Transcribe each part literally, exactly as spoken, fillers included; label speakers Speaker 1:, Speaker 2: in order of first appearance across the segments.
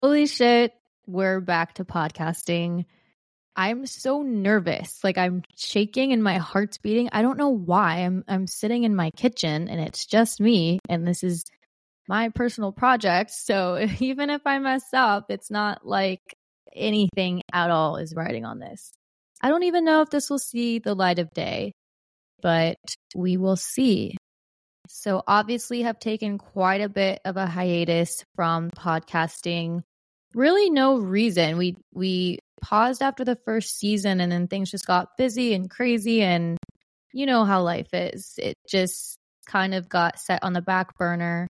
Speaker 1: Holy shit, we're back to podcasting. I'm so nervous. Like I'm shaking and my heart's beating. I don't know why. I'm I'm sitting in my kitchen and it's just me and this is my personal project. So even if I mess up, it's not like anything at all is riding on this. I don't even know if this will see the light of day, but we will see. So obviously have taken quite a bit of a hiatus from podcasting. Really no reason. We we paused after the first season and then things just got busy and crazy, and you know how life is. It just kind of got set on the back burner.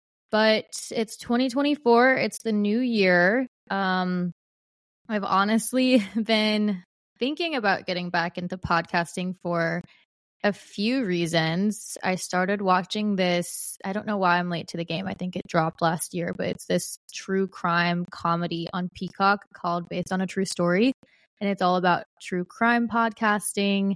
Speaker 1: But it's twenty twenty-four. It's the new year. Um, I've honestly been thinking about getting back into podcasting for a few reasons. I started watching this. I don't know why I'm late to the game. I think it dropped last year, but it's this true crime comedy on Peacock called Based on a True Story. And it's all about true crime podcasting.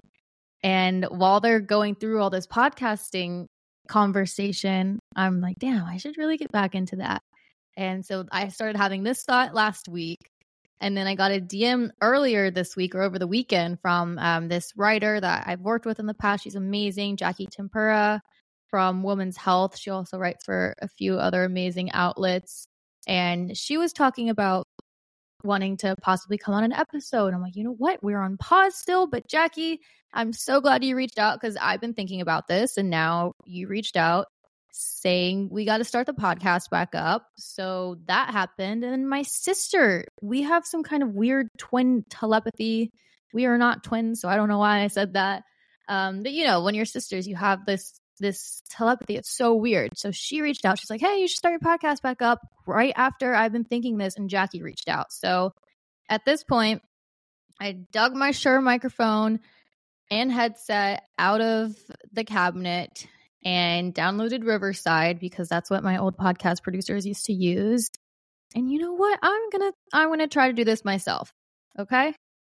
Speaker 1: And while they're going through all this podcasting conversation, I'm like, damn, I should really get back into that. And so I started having this thought last week. And then I got a D M earlier this week or over the weekend from um, this writer that I've worked with in the past. She's amazing, Jackie Tempura from Women's Health. She also writes for a few other amazing outlets. And she was talking about wanting to possibly come on an episode. I'm like, you know what? We're on pause still. But Jackie, I'm so glad you reached out because I've been thinking about this. And now you reached out saying we got to start the podcast back up. So that happened. And then my sister, we have some kind of weird twin telepathy. We are not twins, so I don't know why I said that. Um, but you know, when you're sisters, you have this this telepathy. It's so weird. So she reached out. She's like, hey, you should start your podcast back up right after I've been thinking this. And Jackie reached out. So at this point, I dug my Shure microphone and headset out of the cabinet and downloaded Riverside because that's what my old podcast producers used to use. And you know what? I'm going to I'm going to try to do this myself. Okay?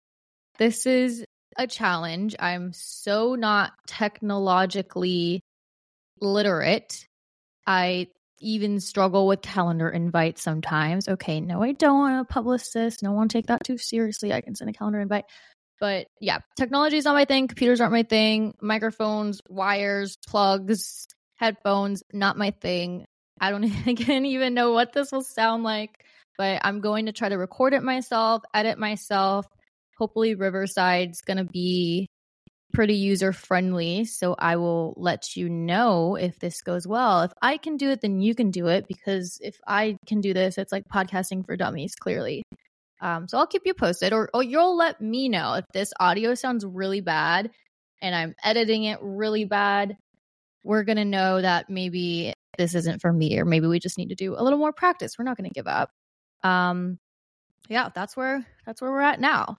Speaker 1: This is a challenge. I'm so not technologically literate. I even struggle with calendar invites sometimes. Okay, no, I don't. I'm a publicist. No one take that too seriously. I can send a calendar invite. But yeah, technology is not my thing. Computers aren't my thing. Microphones, wires, plugs, headphones, not my thing. I don't again even know what this will sound like, but I'm going to try to record it myself, edit myself. Hopefully Riverside's going to be pretty user friendly. So I will let you know if this goes well. If I can do it, then you can do it, because if I can do this, it's like podcasting for dummies, clearly. Um, so I'll keep you posted, or, or you'll let me know if this audio sounds really bad and I'm editing it really bad. We're going to know that maybe this isn't for me, or maybe we just need to do a little more practice. We're not going to give up. Um, yeah, that's where, that's where we're at now,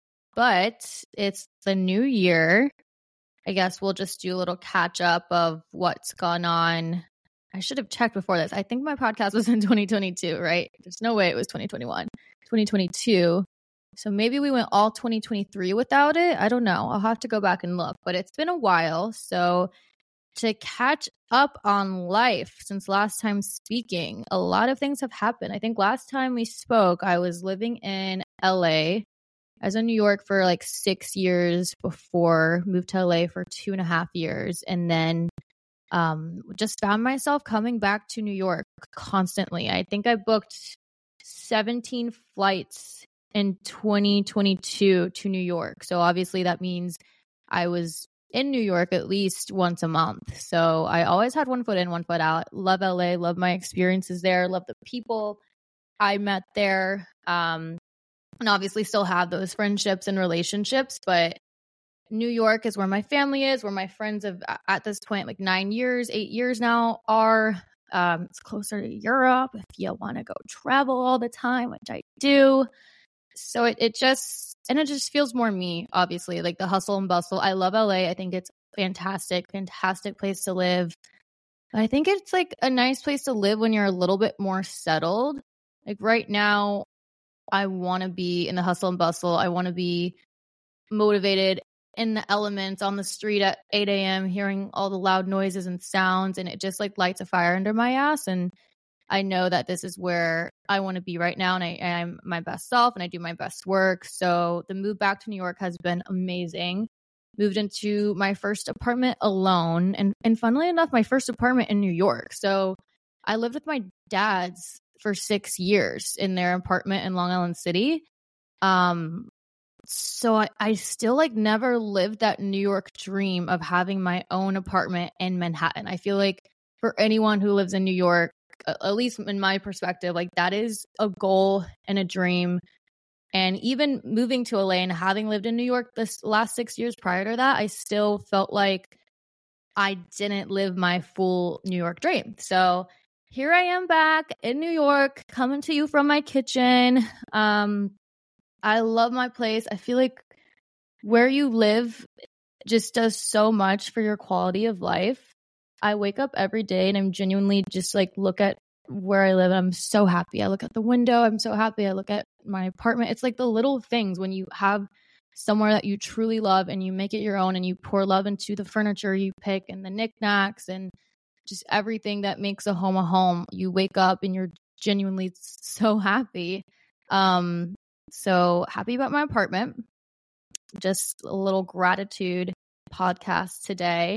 Speaker 1: but it's the new year. I guess we'll just do a little catch up of what's gone on. I should have checked before this. I think my podcast was in twenty twenty-two, right? There's no way it was twenty twenty-one. twenty twenty-two. So maybe we went all twenty twenty-three without it. I don't know. I'll have to go back and look, but it's been a while. So to catch up on life since last time speaking, a lot of things have happened. I think last time we spoke, I was living in L A. I was in New York for like six years before, moved to L A for two and a half years. And then um, just found myself coming back to New York constantly. I think I booked seventeen flights in twenty twenty-two to New York. So obviously that means I was in New York at least once a month. So I always had one foot in, one foot out. Love L A, love my experiences there, love the people I met there. Um, and obviously still have those friendships and relationships, but New York is where my family is, where my friends have at this point, like nine years, eight years now are. Um, it's closer to Europe if you want to go travel all the time, which I do. So it, it just, and it just feels more me, obviously, like the hustle and bustle. I love L A. I think it's fantastic, fantastic place to live. But I think it's like a nice place to live when you're a little bit more settled. Like right now, I want to be in the hustle and bustle. I want to be motivated in the elements on the street at eight a.m., hearing all the loud noises and sounds, and it just like lights a fire under my ass. And I know that this is where I want to be right now, and I am my best self and I do my best work. So the move back to New York has been amazing. Moved into my first apartment alone, and and funnily enough, my first apartment in New York. So I lived with my dad's for six years in their apartment in Long Island City. Um, so I, I still like never lived that New York dream of having my own apartment in Manhattan. I feel like for anyone who lives in New York, at least in my perspective, like that is a goal and a dream. And even moving to L A and having lived in New York this last six years prior to that, I still felt like I didn't live my full New York dream. So here I am back in New York, coming to you from my kitchen. Um, I love my place. I feel like where you live just does so much for your quality of life. I wake up every day and I'm genuinely just like look at where I live. I'm so happy. I look at the window. I'm so happy. I look at my apartment. It's like the little things when you have somewhere that you truly love and you make it your own and you pour love into the furniture you pick and the knickknacks and just everything that makes a home a home. You wake up and you're genuinely so happy. Um, so happy about my apartment. Just a little gratitude podcast today.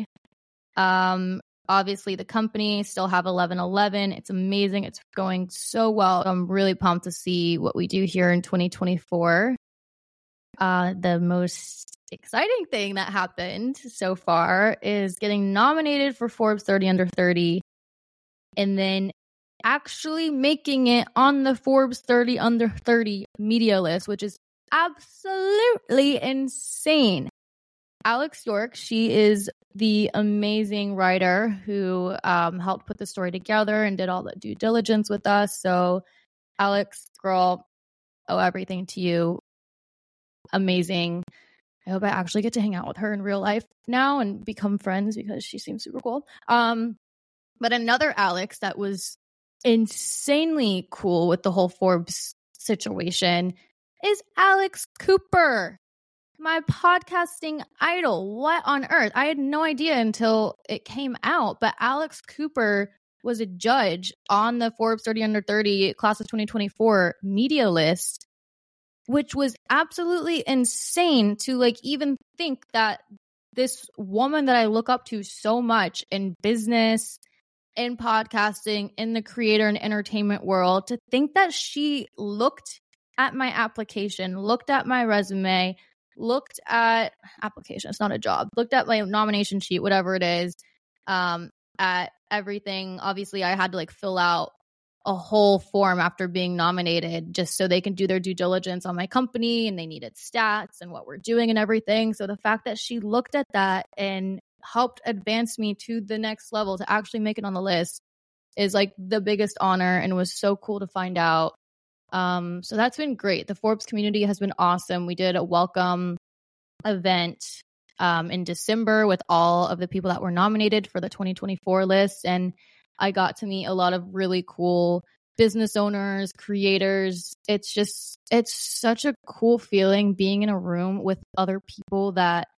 Speaker 1: Um, obviously the company still have eleven eleven. It's amazing. It's going so well. I'm really pumped to see what we do here in twenty twenty-four. Uh, the most exciting thing that happened so far is getting nominated for Forbes thirty under thirty and then actually making it on the Forbes thirty under thirty media list, which is absolutely insane. Alex York, she is the amazing writer who um, helped put the story together and did all the due diligence with us. So Alex, girl, owe everything to you. Amazing. I hope I actually get to hang out with her in real life now and become friends because she seems super cool. Um, but another Alex that was insanely cool with the whole Forbes situation is Alex Cooper, my podcasting idol. What on earth? I had no idea until it came out, but Alex Cooper was a judge on the Forbes thirty under thirty class of twenty twenty-four media list, which was absolutely insane to like even think that this woman that I look up to so much in business, in podcasting, in the creator and entertainment world, to think that she looked at my application, looked at my resume, looked at application, it's not a job, looked at my nomination sheet, whatever it is, um, at everything. Obviously, I had to like fill out a whole form after being nominated just so they can do their due diligence on my company, and they needed stats and what we're doing and everything. So the fact that she looked at that and helped advance me to the next level to actually make it on the list is like the biggest honor and was so cool to find out. Um, so that's been great. The Forbes community has been awesome. We did a welcome event um, in December with all of the people that were nominated for the twenty twenty-four list. And I got to meet a lot of really cool business owners, creators. It's just, it's such a cool feeling being in a room with other people that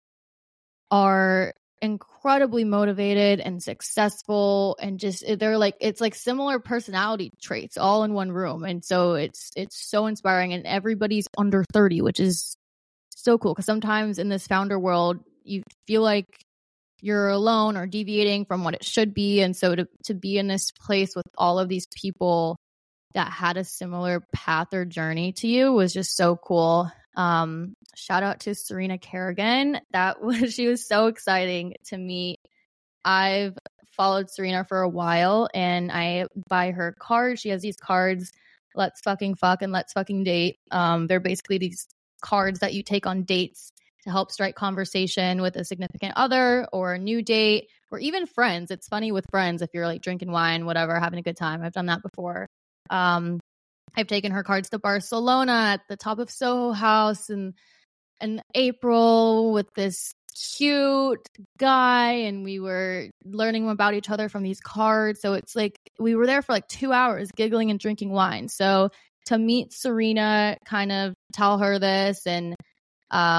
Speaker 1: are incredibly motivated and successful, and just they're like, it's like similar personality traits all in one room. And so it's it's so inspiring, and everybody's under thirty, which is so cool, because sometimes in this founder world you feel like you're alone or deviating from what it should be. And so to to be in this place with all of these people that had a similar path or journey to you was just so cool. Um, shout out to Serena Kerrigan. That was, she was so exciting to meet. I've followed Serena for a while and I buy her cards. She has these cards, Let's Fucking Fuck and Let's Fucking Date. Um, they're basically these cards that you take on dates to help strike conversation with a significant other or a new date or even friends. It's funny with friends if you're like drinking wine, whatever, having a good time. I've done that before. Um, I've taken her cards to Barcelona at the top of Soho House in, in April with this cute guy, and we were learning about each other from these cards. So it's like we were there for like two hours giggling and drinking wine. So to meet Serena, kind of tell her this and um,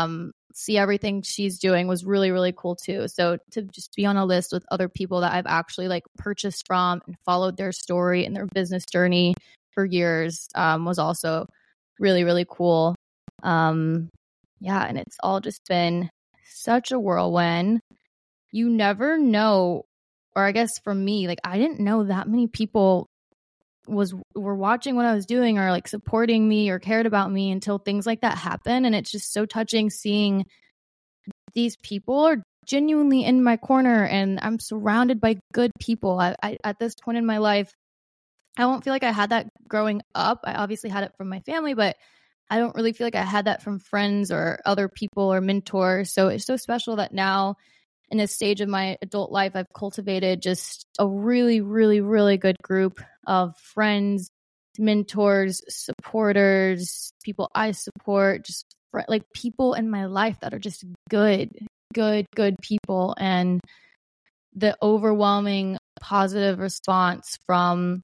Speaker 1: see everything she's doing was really, really cool too. So to just be on a list with other people that I've actually like purchased from and followed their story and their business journey for years um, was also really, really cool. Um, yeah, and it's all just been such a whirlwind. You never know, or I guess for me, like I didn't know that many people was were watching what I was doing or like supporting me or cared about me until things like that happen. And it's just so touching seeing these people are genuinely in my corner and I'm surrounded by good people. I, I at this point in my life, I don't feel like I had that growing up. I obviously had it from my family, but I don't really feel like I had that from friends or other people or mentors. So it's so special that now in this stage of my adult life, I've cultivated just a really, really, really good group of friends, mentors, supporters, people I support, just fr- like people in my life that are just good, good, good people. And the overwhelming positive response from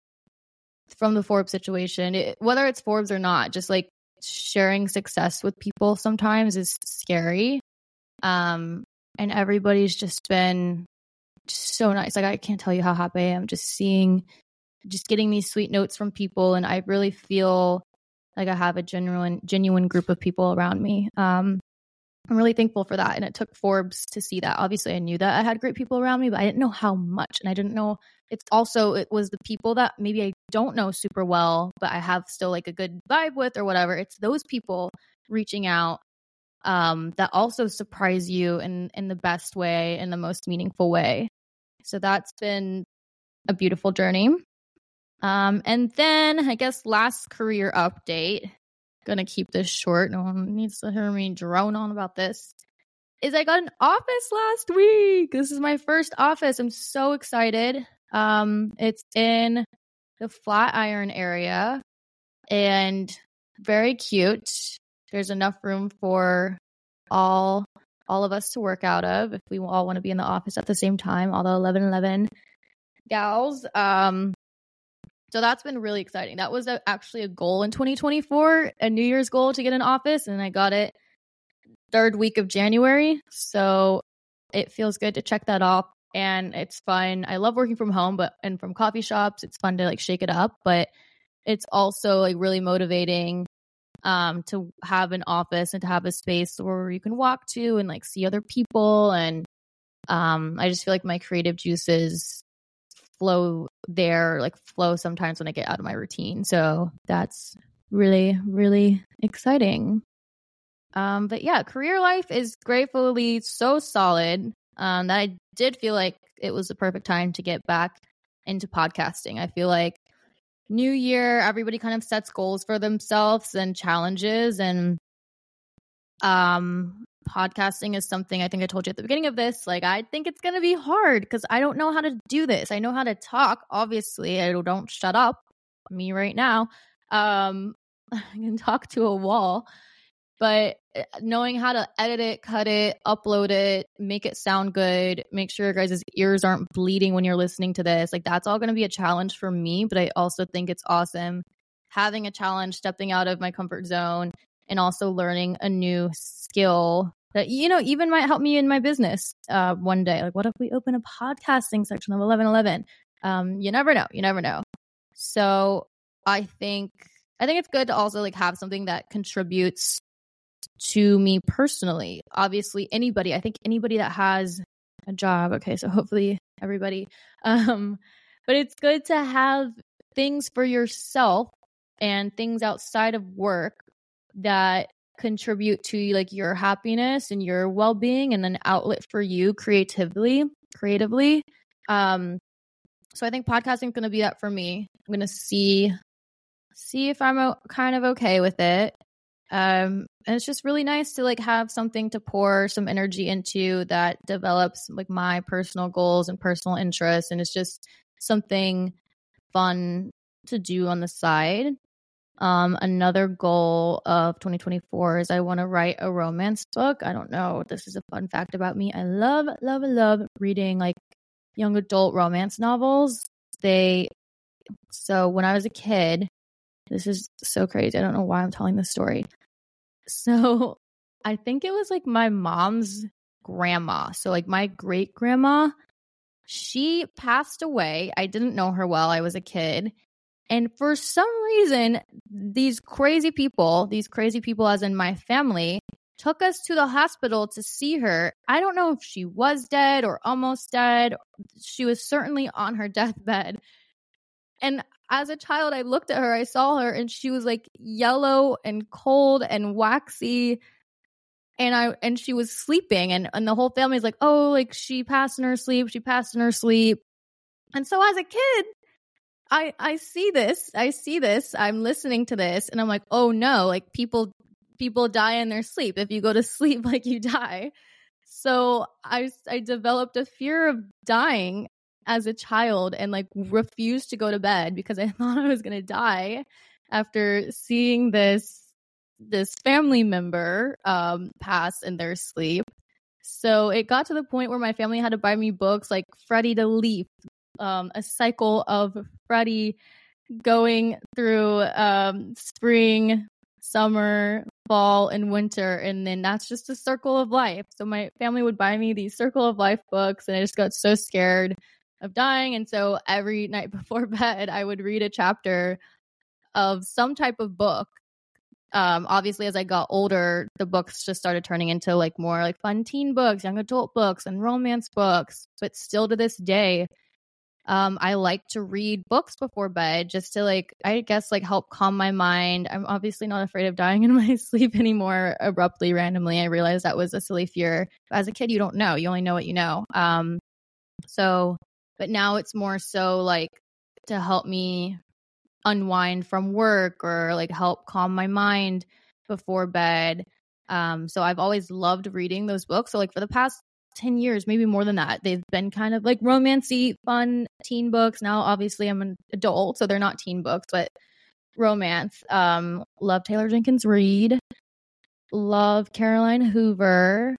Speaker 1: from the Forbes situation, it, whether it's Forbes or not, just like sharing success with people sometimes is scary. Um, and everybody's just been so nice. Like I can't tell you how happy I am just seeing, just getting these sweet notes from people. And I really feel like I have a genuine, genuine group of people around me. Um, I'm really thankful for that. And it took Forbes to see that. Obviously I knew that I had great people around me, but I didn't know how much. And I didn't know it's also, it was the people that maybe I don't know super well, but I have still like a good vibe with or whatever. It's those people reaching out um, that also surprise you in, in the best way, in the most meaningful way. So that's been a beautiful journey. Um, and then I guess last career update, gonna keep this short. No one needs to hear me drone on about this. Is I got an office last week. This is my first office. I'm so excited. Um, it's in the Flatiron area and very cute. There's enough room for all all of us to work out of if we all want to be in the office at the same time, all the eleven eleven gals. Um, so that's been really exciting. That was a, actually a goal in twenty twenty-four, a New Year's goal to get an office, and I got it third week of January. So it feels good to check that off. And it's fun. I love working from home, but and from coffee shops, it's fun to like shake it up. But it's also like really motivating um, to have an office and to have a space where you can walk to and like see other people. And um, I just feel like my creative juices flow there, like flow sometimes when I get out of my routine. So that's really, really exciting. Um, but yeah, career life is gratefully so solid um, that I did feel like it was the perfect time to get back into podcasting. I feel like new year, everybody kind of sets goals for themselves and challenges. And um, podcasting is something I think I told you at the beginning of this. Like, I think it's going to be hard because I don't know how to do this. I know how to talk. Obviously, I don't shut up. Me right now. Um, I can talk to a wall. But knowing how to edit it, cut it, upload it, make it sound good, make sure your guys' ears aren't bleeding when you're listening to this, like that's all going to be a challenge for me. But I also think it's awesome having a challenge, stepping out of my comfort zone, and also learning a new skill that, you know, even might help me in my business uh, one day. Like, what if we open a podcasting section of eleven eleven? Um, you never know. You never know. So I think I think it's good to also like have something that contributes to me personally. Obviously, anybody, I think anybody that has a job. Okay, so hopefully everybody. Um, but it's good to have things for yourself and things outside of work that contribute to like your happiness and your well-being and an outlet for you creatively, creatively. Um, so I think podcasting is going to be that for me. I'm going to see see if I'm o- kind of okay with it. Um, and it's just really nice to like have something to pour some energy into that develops like my personal goals and personal interests. And it's just something fun to do on the side. Um, another goal of twenty twenty-four is I want to write a romance book. I don't know. This is a fun fact about me. I love, love, love reading like young adult romance novels. They, so when I was a kid, this is so crazy. I don't know why I'm telling this story. So I think it was like my mom's grandma. So like my great grandma, she passed away. I didn't know her well. I was a kid. And for some reason, these crazy people, these crazy people as in my family, took us to the hospital to see her. I don't know if she was dead or almost dead. She was certainly on her deathbed. And as a child, I looked at her, I saw her, and she was like yellow and cold and waxy. And I and she was sleeping, and, and the whole family's like, oh, like she passed in her sleep, she passed in her sleep. And so as a kid, I, I see this, I see this, I'm listening to this, and I'm like, oh no, like people, people die in their sleep. If you go to sleep, like you die. So I, I developed a fear of dying as a child and like refused to go to bed because I thought I was going to die after seeing this, this family member um, pass in their sleep. So it got to the point where my family had to buy me books like Freddie the Leaf, Um, a cycle of Freddie going through um, spring, summer, fall, and winter. And then that's just a circle of life. So my family would buy me these circle of life books, and I just got so scared of dying. And so every night before bed, I would read a chapter of some type of book. Um, obviously, as I got older, the books just started turning into like more like fun teen books, young adult books, and romance books. But still to this day, Um, I like to read books before bed just to like, I guess, like help calm my mind. I'm obviously not afraid of dying in my sleep anymore abruptly, randomly. I realized that was a silly fear. As a kid, you don't know. You only know what you know. Um, so, but now it's more so like to help me unwind from work or like help calm my mind before bed. Um, so I've always loved reading those books. So like for the past ten years, maybe more than that, they've been kind of like romancy, fun teen books. Now, obviously, I'm an adult, so they're not teen books, but romance. Um, love Taylor Jenkins Reid. Love Caroline Hoover.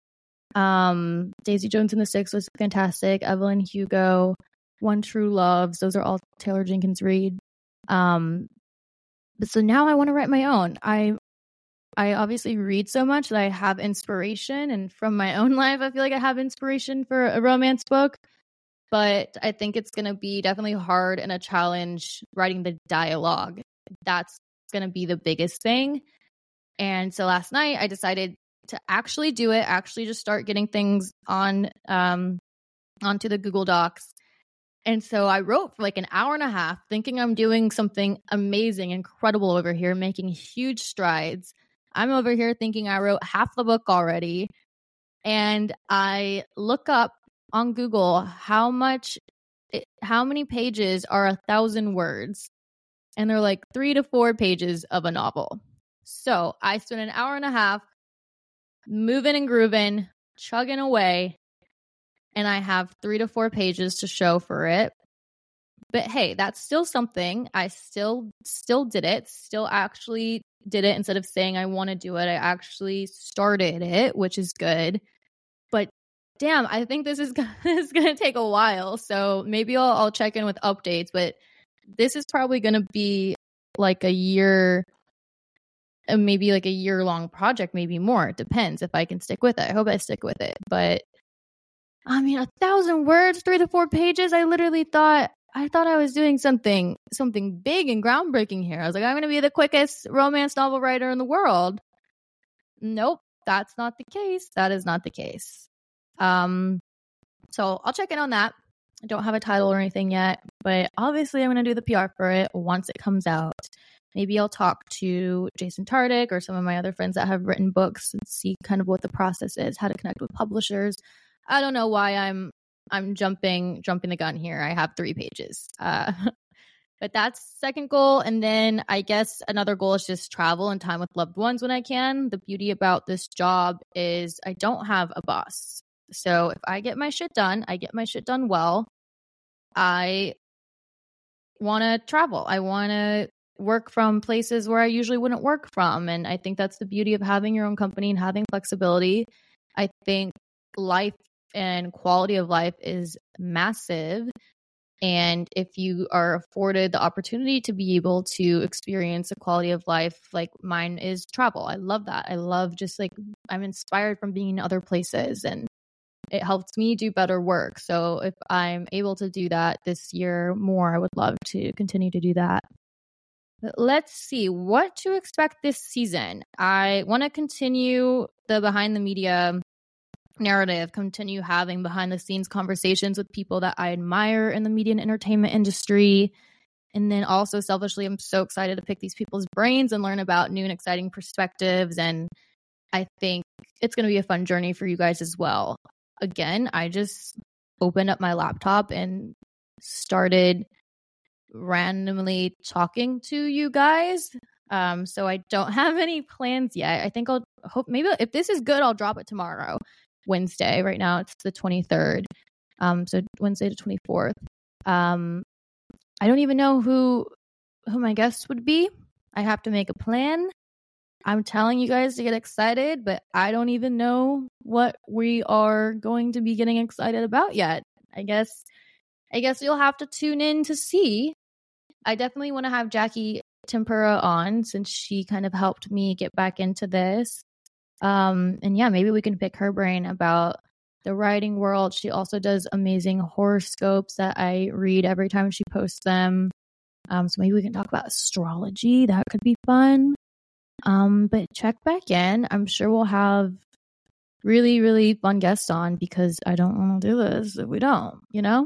Speaker 1: Um, Daisy Jones and the Six was fantastic. Evelyn Hugo. One True Loves. Those are all Taylor Jenkins Reid. Um, but so now I want to write my own. I I obviously read so much that I have inspiration, and from my own life, I feel like I have inspiration for a romance book, but I think it's going to be definitely hard and a challenge writing the dialogue. That's going to be the biggest thing. And so last night I decided to actually do it, actually just start getting things on, um, onto the Google Docs. And so I wrote for like an hour and a half thinking I'm doing something amazing, incredible over here, making huge strides. I'm over here thinking I wrote half the book already. And I look up on Google how much, how many pages are a thousand words. And they're like three to four pages of a novel. So I spent an hour and a half moving and grooving, chugging away. And I have three to four pages to show for it. But hey, that's still something. I still, still did it, still actually did it instead of saying I want to do it. I actually started it, which is good. But damn, I think this is, this is going to take a while. So maybe I'll, I'll check in with updates, but this is probably going to be like a year, uh, maybe like a year long project, maybe more. It depends if I can stick with it. I hope I stick with it. But I mean, a thousand words, three to four pages. I literally thought, I thought I was doing something, something big and groundbreaking here. I was like, I'm going to be the quickest romance novel writer in the world. Nope, that's not the case. That is not the case. Um, so I'll check in on that. I don't have a title or anything yet, but obviously I'm going to do the P R for it once it comes out. Maybe I'll talk to Jason Tardik or some of my other friends that have written books and see kind of what the process is, how to connect with publishers. I don't know why I'm I'm jumping jumping the gun here. I have three pages. Uh, but that's second goal. And then I guess another goal is just travel and time with loved ones when I can. The beauty about this job is I don't have a boss. So if I get my shit done, I get my shit done well. I want to travel. I want to work from places where I usually wouldn't work from. And I think that's the beauty of having your own company and having flexibility. I think life and quality of life is massive And if you are afforded the opportunity to be able to experience a quality of life like mine is travel, I love that. I love just like, I'm inspired from being in other places, and it helps me do better work. So if I'm able to do that this year more, I would love to continue to do that. But let's see what to expect this season. I want to continue the behind the media narrative, continue having behind the scenes conversations with people that I admire in the media and entertainment industry. And then also selfishly, I'm so excited to pick these people's brains and learn about new and exciting perspectives. And I think it's going to be a fun journey for you guys as well. Again, I just opened up my laptop and started randomly talking to you guys. Um, so I don't have any plans yet. I think I'll hope maybe if this is good, I'll drop it tomorrow. Wednesday. Right now it's the twenty-third. Um, so Wednesday the twenty-fourth. Um, I don't even know who who my guests would be. I have to make a plan. I'm telling you guys to get excited, but I don't even know what we are going to be getting excited about yet. I guess I guess you'll have to tune in to see. I definitely want to have Jackie Tempura on since she kind of helped me get back into this. Um, and yeah, maybe we can pick her brain about the writing world. She also does amazing horoscopes that I read every time she posts them. Um, so maybe we can talk about astrology. That could be fun. Um, but check back in. I'm sure we'll have really, really fun guests on because I don't want to do this if we don't, you know?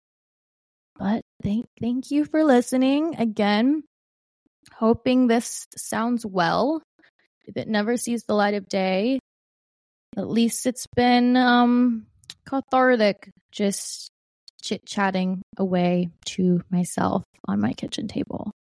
Speaker 1: But thank, thank you for listening again. Hoping this sounds well. If it never sees the light of day, at least it's been um, cathartic just chit-chatting away to myself on my kitchen table.